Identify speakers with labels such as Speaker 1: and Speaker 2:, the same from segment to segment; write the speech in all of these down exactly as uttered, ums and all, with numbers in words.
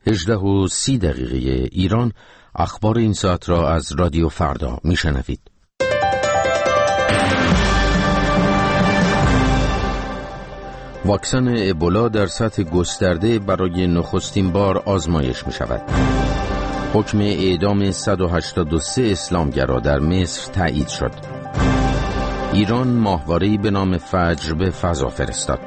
Speaker 1: هجده و سی دقیقه ایران. اخبار این ساعت را از رادیو فردا میشنوید. واکسن ابولا در سطح گسترده برای نخستین بار آزمایش می شود. حکم اعدام صد و هشتاد و سه اسلامگرا در مصر تایید شد. ایران ماهواره‌ای به نام فجر به فضا فرستاد.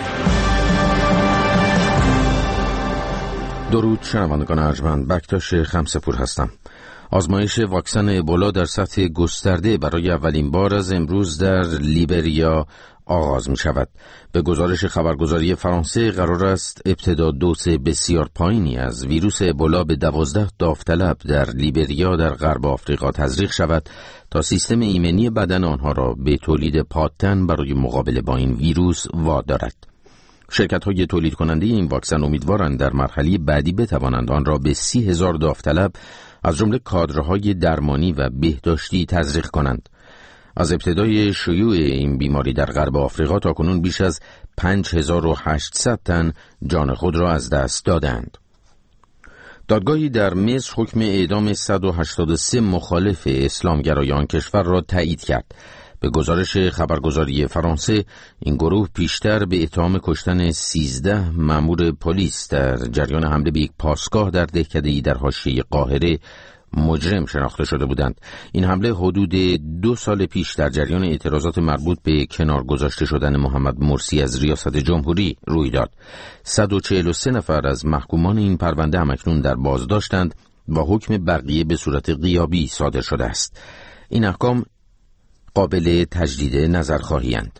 Speaker 1: درود شنوندگان ارجمند، بکتاش خمسپور هستم. آزمایش واکسن ابولا در سطح گسترده برای اولین بار از امروز در لیبریا آغاز می شود. به گزارش خبرگزاری فرانسه قرار است ابتدا دوز بسیار پایینی از ویروس ابولا به دوازده داوطلب در لیبریا در غرب آفریقا تزریق شود تا سیستم ایمنی بدن آنها را به تولید پادتن برای مقابله با این ویروس وادارد. شرکت‌های تولید کننده این واکسن امیدوارند در مرحله بعدی بتوانند آن را به سی هزار داوطلب از جمله کادرهای درمانی و بهداشتی تزریق کنند. از ابتدای شیوع این بیماری در غرب آفریقا تا کنون بیش از پنج هزار و هشتصد تن جان خود را از دست دادند. دادگاهی در مصر حکم اعدام صد و هشتاد و سه مخالف اسلامگرای آن کشور را تایید کرد. به گزارش خبرگزاری فرانسه این گروه پیشتر به اتهام کشتن سیزده مأمور پلیس در جریان حمله به یک پاسگاه در دهکده‌ای در حاشیه قاهره مجرم شناخته شده بودند. این حمله حدود دو سال پیش در جریان اعتراضات مربوط به کنار گذاشته شدن محمد مرسی از ریاست جمهوری روی داد. صد و چهل و سه نفر از محکومان این پرونده همکنون در بازداشتند و حکم بقیه به صورت غیابی صادر شده است. این احکام قابل تجدید نظرخواهی‌اند.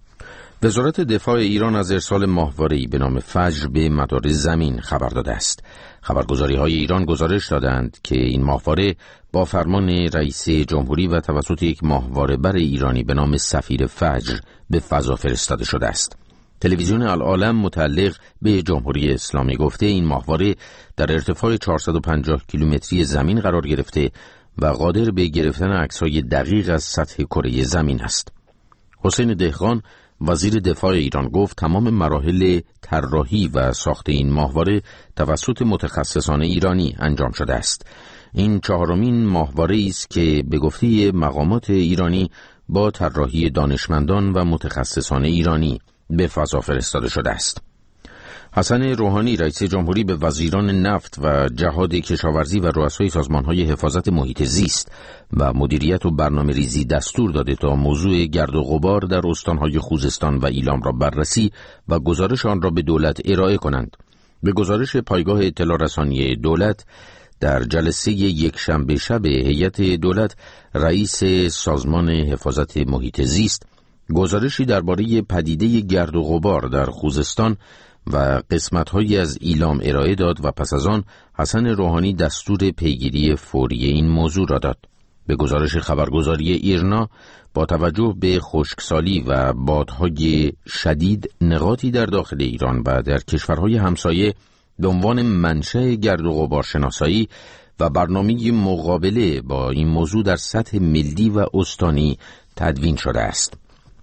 Speaker 1: وزارت دفاع ایران از ارسال ماهواره‌ای به نام فجر به مدار زمین خبر داده است. خبرگزاری‌های ایران گزارش دادند که این ماهواره با فرمان رئیس جمهوری و توسط یک ماهواره‌بر ایرانی به نام سفیر فجر به فضا فرستاده شده است. تلویزیون العالم متعلق به جمهوری اسلامی گفته این ماهواره در ارتفاع چهارصد و پنجاه کیلومتری زمین قرار گرفته و قادر به گرفتن عکس‌های دقیق از سطح کره زمین است. حسین دهقان وزیر دفاع ایران گفت تمام مراحل طراحی و ساخت این ماهواره توسط متخصصان ایرانی انجام شده است. این چهارمین ماهواره‌ای است که به گفته مقامات ایرانی با طراحی دانشمندان و متخصصان ایرانی به فضا فرستاده شده است. حسن روحانی رئیس جمهوری به وزیران نفت و جهاد کشاورزی و رؤسای سازمان‌های حفاظت محیط زیست و مدیریت و برنامه‌ریزی دستور داده تا موضوع گرد و غبار در استان‌های خوزستان و ایلام را بررسی و گزارش آن را به دولت ارائه کنند. به گزارش پایگاه اطلاع رسانی دولت در جلسه یک شنبه شب هیئت دولت، رئیس سازمان حفاظت محیط زیست گزارشی درباره پدیده گرد و غبار در خوزستان و قسمت‌هایی از ایلام ارائه داد و پس از آن حسن روحانی دستور پیگیری فوری این موضوع را داد. به گزارش خبرگزاری ایرنا با توجه به خشکسالی و بادهای شدید، نقاطی در داخل ایران و در کشورهای همسایه به عنوان منشأ گرد و غبار شناسایی و برنامه مقابله با این موضوع در سطح ملی و استانی تدوین شده است.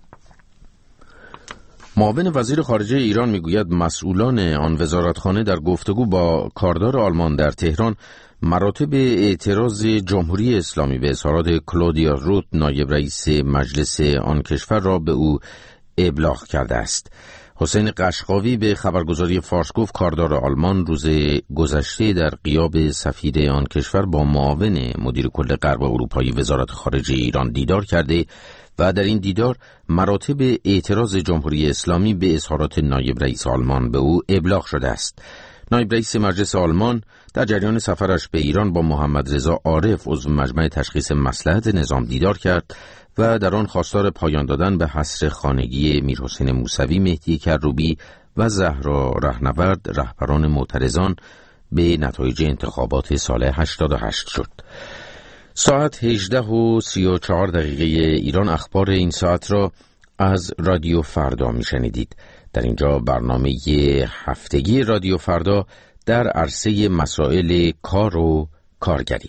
Speaker 1: معاون وزیر خارجه ایران میگوید مسئولان آن وزارتخانه در گفتگو با کاردار آلمان در تهران مراتب اعتراض جمهوری اسلامی به اظهارات کلودیا روت نایب رئیس مجلس آن کشور را به او ابلاغ کرده است. حسین قشقاوی به خبرگزاری فارس گفت کاردار آلمان روز گذشته در غیاب سفیر آن کشور با معاون مدیر کل غرب اروپایی وزارت خارجه ایران دیدار کرده و در این دیدار مراتب اعتراض جمهوری اسلامی به اظهارات نایب رئیس آلمان به او ابلاغ شده است. نایب رئیس مجلس آلمان در جریان سفرش به ایران با محمد رضا عارف عضو مجمع تشخیص مصلحت نظام دیدار کرد و در آن خواستار پایان دادن به حصر خانگی میرحسین موسوی، مهدی کروبی و زهرا رهنورد رهبران معترضان به نتایج انتخابات سال هشتاد و هشت شد. ساعت هجده و سی و چهار دقیقه ایران. اخبار این ساعت را از رادیو فردا میشنیدید. در اینجا برنامه هفتگی رادیو فردا در عرصه مسائل کار و کارگری.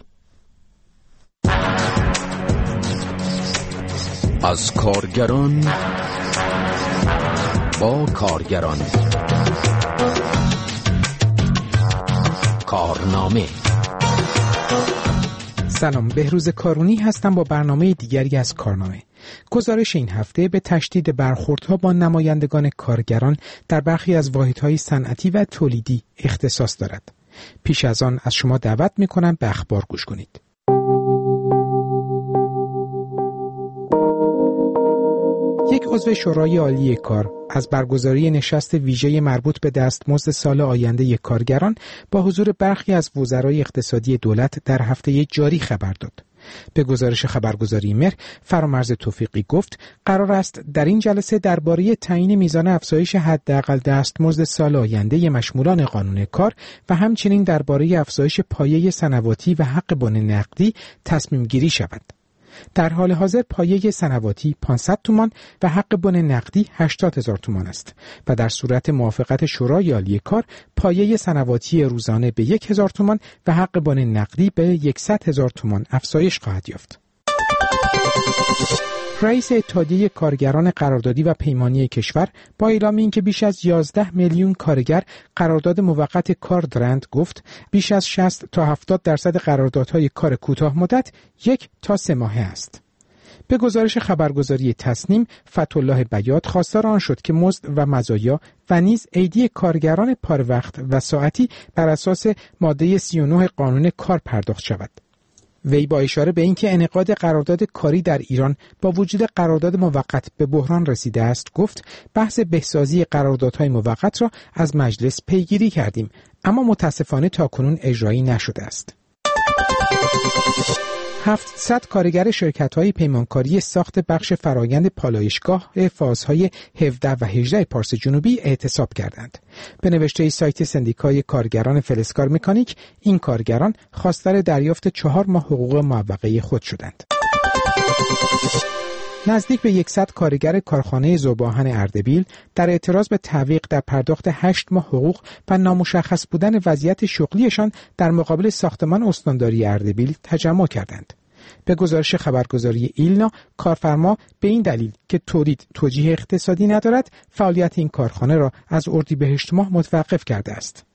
Speaker 1: از کارگران با کارگران،
Speaker 2: کارنامه.
Speaker 3: سلام، بهروز کارونی هستم با برنامه دیگری از کارنامه. گزارش این هفته به تشدید برخوردها با نمایندگان کارگران در برخی از واحدهای صنعتی و تولیدی اختصاص دارد. پیش از آن از شما دعوت می‌کنم به اخبار گوش کنید. یک عضو شورای عالی کار از برگزاری نشست ویژه مربوط به دستمزد سال آینده کارگران با حضور برخی از وزرای اقتصادی دولت در هفته جاری خبر داد. به گزارش خبرگزاری مهر، فرامرز توفیقی گفت قرار است در این جلسه درباره تعیین میزان افزایش حداقل دستمزد سال آینده مشمولان قانون کار و همچنین درباره افزایش پایه سنواتی و حق بن نقدی تصمیم گیری شود. در حال حاضر پایه سنواتی پانصد تومان و حق بن نقدی هشتاد هزار تومان است و در صورت موافقت شورای عالی کار پایه سنواتی روزانه به یک هزار تومان و حق بن نقدی به صد هزار تومان افزایش خواهد یافت. رئیس اتحادیه کارگران قراردادی و پیمانی کشور با اعلام اینکه بیش از یازده میلیون کارگر قرارداد موقت کار دارند گفت بیش از شصت تا هفتاد درصد قراردادهای کار کوتاه مدت یک تا سه ماهه است. به گزارش خبرگزاری تصنیم، فتح‌الله بیات خواستار آن شد که مزد و مزایا و نیز عیدی کارگران پاره وقت و ساعتی بر اساس ماده سی و نه قانون کار پرداخت شود. وی با اشاره به اینکه انعقاد قرارداد کاری در ایران با وجود قرارداد موقت به بحران رسیده است گفت بحث بهسازی قراردادهای موقت را از مجلس پیگیری کردیم، اما متاسفانه تاکنون اجرایی نشده است. هفتصد کارگر شرکت‌های پیمانکاری ساخت بخش فرایند پالایشگاه فازهای هفده و هجده پارس جنوبی اعتصاب کردند. به نوشته سایت سندیکای کارگران فلزکار مکانیک، این کارگران خواستار دریافت چهار ماه حقوق معوقه خود شدند. نزدیک به صد کارگر کارخانه ذوب‌آهن اردبیل در اعتراض به تعویق در پرداخت هشت ماه حقوق و نامشخص بودن وضعیت شغلیشان در مقابل ساختمان استانداری اردبیل تجمع کردند. به گزارش خبرگزاری ایلنا، کارفرما به این دلیل که تولید توجیه اقتصادی ندارد، فعالیت این کارخانه را از اردیبهشت ماه متوقف کرده است.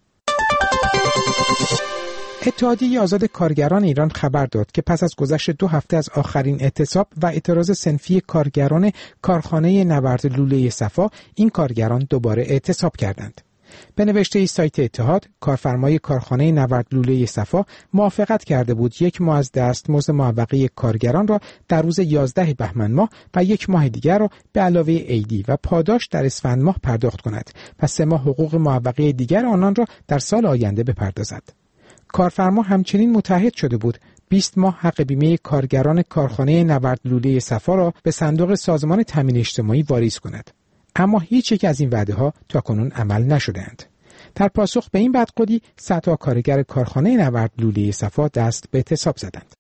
Speaker 3: اتحادیه آزاد کارگران ایران خبر داد که پس از گذشت دو هفته از آخرین اعتصاب و اعتراض صنفی کارگران کارخانه نورد لوله صفا، این کارگران دوباره اعتصاب کردند. به نوشته سایت اتحاد، کارفرمای کارخانه نورد لوله صفا موافقت کرده بود یک ماه از دستمزد معوقه کارگران را در روز یازده بهمن ماه و یک ماه دیگر را به علاوه عیدی و پاداش در اسفند ماه پرداخت کند و سه ماه حقوق معوقه دیگر آنان را در سال آینده بپردازد. کارفرما همچنین متحد شده بود بیست ماه حق بیمه کارگران کارخانه نورد لوله صفا را به صندوق سازمان تامین اجتماعی واریز کند. اما هیچ یک از این وعده‌ها تاکنون عمل نشده‌اند. در پاسخ به این بدقولی، صدها کارگر کارخانه نورد لوله صفا دست به اعتصاب زدند.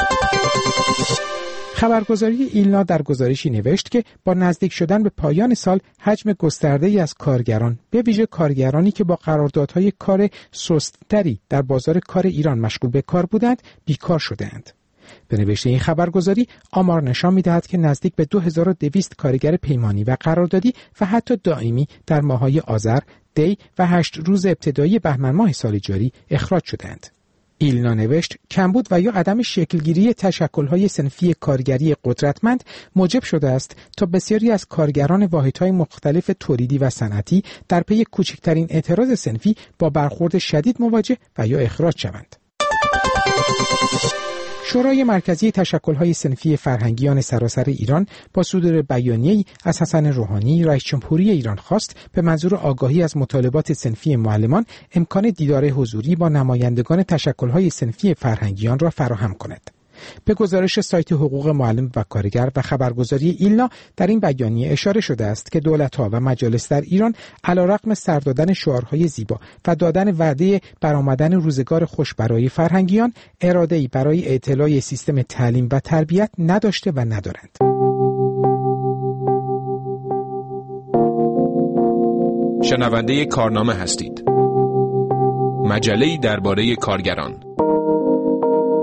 Speaker 3: خبرگزاری ایلنا در گزارشی نوشت که با نزدیک شدن به پایان سال حجم گسترده‌ای از کارگران، به ویژه کارگرانی که با قراردادهای کار سست‌تری در بازار کار ایران مشغول به کار بودند، بیکار شده‌اند. به نوشته این خبرگزاری، آمار نشان می‌دهد که نزدیک به دو هزار و دویست کارگر پیمانی و قراردادی و حتی دائمی در ماه‌های آذر، دی و هشت روز ابتدایی بهمن ماه سال جاری اخراج شدند. ایلنا نوشت کمبود و یا عدم شکلگیری تشکل‌های صنفی کارگری قدرتمند موجب شده است تا بسیاری از کارگران واحدهای مختلف تولیدی و صنعتی در پی کوچکترین اعتراض صنفی با برخورد شدید مواجه و یا اخراج شوند. شورای مرکزی تشکل‌های صنفی فرهنگیان سراسر ایران با صدور بیانیه‌ای از حسن روحانی رئیس جمهوری ایران خواست به منظور آگاهی از مطالبات صنفی معلمان امکان دیدار حضوری با نمایندگان تشکل‌های صنفی فرهنگیان را فراهم کند. به گزارش سایت حقوق معلم و کارگر و خبرگزاری ایلنا، در این بیانیه اشاره شده است که دولت‌ها و مجالس در ایران علیرغم سر دادن شعارهای زیبا و دادن وعده برآمدن روزگار خوش برای فرهنگیان، اراده‌ای برای اطلاع سیستم تعلیم و تربیت نداشته و ندارند.
Speaker 2: شنونده کارنامه هستید. مجله‌ای درباره کارگران.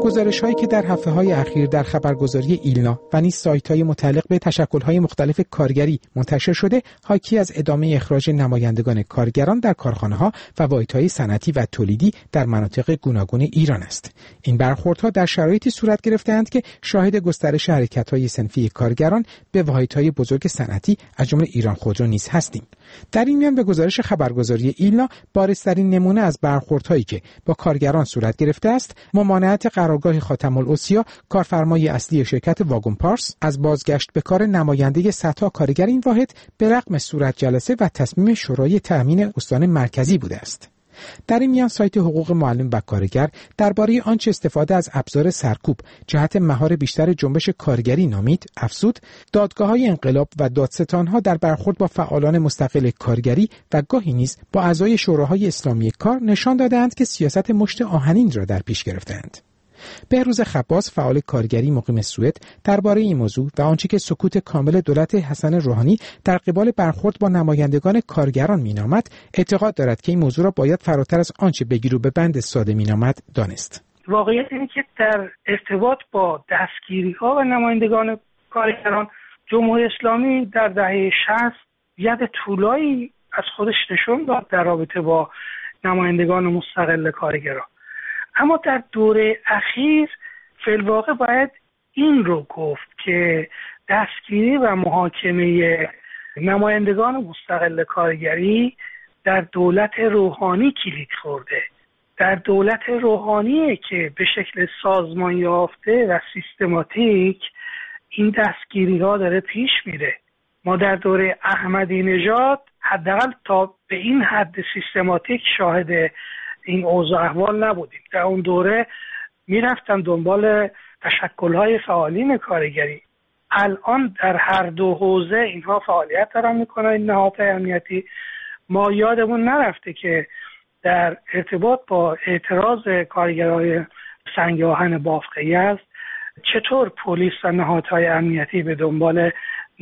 Speaker 3: گزارش‌هایی که در هفته‌های اخیر در خبرگزاری ایلنا و نیز سایت‌های متعلق به تشکل‌های مختلف کارگری منتشر شده، حاکی از ادامه اخراج نمایندگان کارگران در کارخانه‌ها و واحدهای صنعتی و تولیدی در مناطق گوناگون ایران است. این برخوردها در شرایطی صورت گرفته‌اند که شاهد گسترش حرکت‌های صنفی کارگران به واحدهای بزرگ صنعتی از جمله ایران خودرو نیز هستیم. در این میان به گزارش خبرگزاری ایلنا، بارزترین نمونه از برخوردهایی که با کارگران صورت گرفته است، ممانعت قرارگاه خاتم الاسیا، کارفرمای اصلی شرکت واگن پارس، از بازگشت به کار نماینده صدها کارگر این واحد به رغم صورت جلسه و تصمیم شورای تأمین استان مرکزی بوده است. در این میان سایت حقوق معلم و کارگر درباره آنچه استفاده از ابزار سرکوب جهت مهار بیشتر جنبش کارگری نامید، افزود دادگاه‌های انقلاب و دادستان‌ها در برخورد با فعالان مستقل کارگری و گاهی نیز با اعضای شوراهای اسلامی کار نشان داده‌اند که سیاست مشت آهنین را در پیش گرفته‌اند. بهروز خباس، فعال کارگری مقیم سوئد، درباره این موضوع و آنچه که سکوت کامل دولت حسن روحانی در قبال برخورد با نمایندگان کارگران مینامد، اعتقاد دارد که این موضوع را باید فراتر از آنچه بگیر و به بند ساده مینامد دانست.
Speaker 4: واقعیت اینه که در ارتباط با دستگیری‌ها و نمایندگان کارگران، جمهوری اسلامی در دهه شصت ید طولایی از خودش نشون داد در رابطه با نمایندگان مستقل کارگران. اما در دوره اخیر فی‌الواقع باید این رو گفت که دستگیری و محاکمه نمایندگان مستقل کارگری در دولت روحانی کلید خورده. در دولت روحانیه که به شکل سازمان یافته و سیستماتیک این دستگیری ها داره پیش میره. ما در دوره احمدی نژاد حداقل تا به این حد سیستماتیک شاهد این اوضاع احوال نبودیم. در اون دوره میرفتن دنبال تشکل‌های فعالین کارگری. الان در هر دو حوزه اینها فعالیت دارن میکنن. این نهادهای امنیتی، ما یادمون نرفته که در ارتباط با اعتراض کارگرای سنگ آهن بافق یزد چطور پلیس و نهادهای امنیتی به دنبال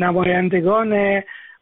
Speaker 4: نمایندگان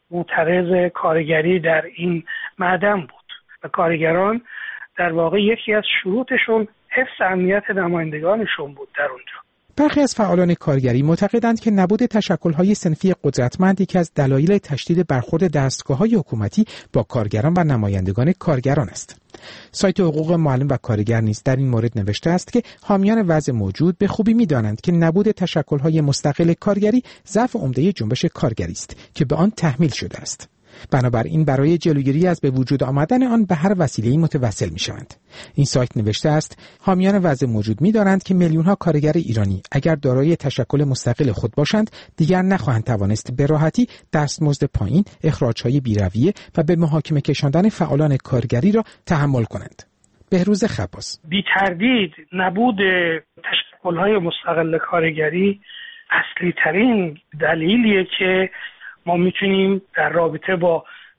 Speaker 4: معترض کارگری در این معدن بود و کارگران در واقع یکی از شروطشون حفظ امنیت نمایندگانشون بود در اونجا.
Speaker 3: برخی از فعالان کارگری معتقدند که نبود تشکل‌های صنفی قدرتمند یکی از دلایل تشدید برخورد دستگاه‌های حکومتی با کارگران و نمایندگان کارگران است. سایت حقوق معلم و کارگر نیز در این مورد نوشته است که حامیان وضع موجود به خوبی می‌دانند که نبود تشکل‌های مستقل کارگری ضعف عمده جنبش کارگری است که به آن تحمیل شده است. بنابراین برای جلوگیری از به وجود آمدن آن به هر وسیله‌ای متوسل می‌شوند. این سایت نوشته است حامیان وضع موجود می‌دانند که میلیون‌ها کارگر ایرانی اگر دارای تشکل مستقل خود باشند دیگر نخواهند توانست به راحتی دستمزد پایین، اخراج‌های بی‌رویه و به محاکمه کشاندن فعالان کارگری را تحمل کنند. بهروز خباس:
Speaker 4: بی تردید نبود تشکل‌های مستقل کارگری اصلی ترین دلیلیه که ما میتونیم در رابطه با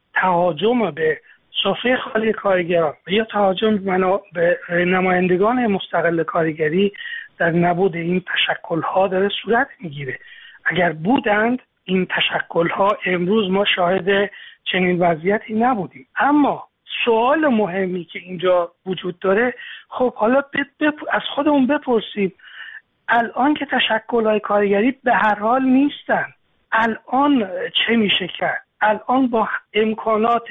Speaker 4: تهاجم به سفره خالی کارگران یا تهاجم به نمایندگان مستقل کارگری در نبود این تشکل‌ها داره صورت میگیره. اگر بودند این تشکل‌ها امروز ما شاهد چنین وضعیتی نبودیم. اما سوال مهمی که اینجا وجود داره، خب حالا از خودمون بپرسیم الان که تشکل‌های کارگری به هر حال نیستن، الان چه میشه کرد؟ الان با امکانات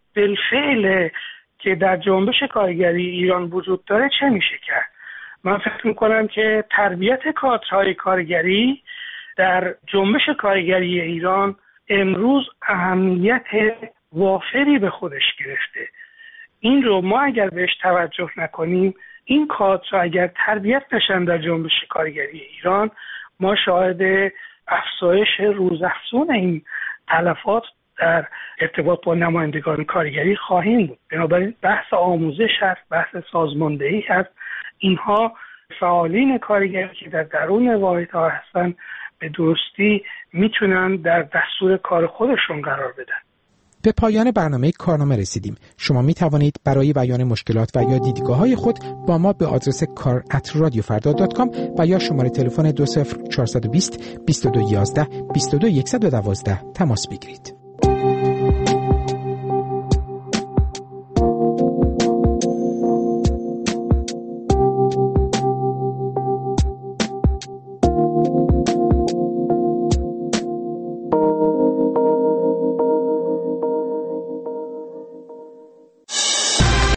Speaker 4: بالفعل که در جنبش کارگری ایران وجود داره چه میشه کرد؟ من فکر میکنم که تربیت کادرهای کارگری در جنبش کارگری ایران امروز اهمیت وافری به خودش گرفته. این رو ما اگر بهش توجه نکنیم، این کادرها اگر تربیت نشن در جنبش کارگری ایران، ما شاهد افزایش روزافزون این تلفات در ارتباط با نمایندگان کارگری خواهیم بود. بنابراین بحث آموزش هست، بحث سازماندهی هست. اینها فعالین کارگری که در درون واحدها هستن به درستی میتونن در دستور کار خودشون قرار بدن.
Speaker 3: به پایان برنامه کارنامه رسیدیم. شما می توانید برای بیان مشکلات و یا دیدگاه‌های خود با ما به آدرس کار ات رادیو فردا دات کام و یا شماره تلفن دو صفر چهار دو صفر بیست بیست و دو یازده بیست و دو صفر یک یک دو تماس بگیرید.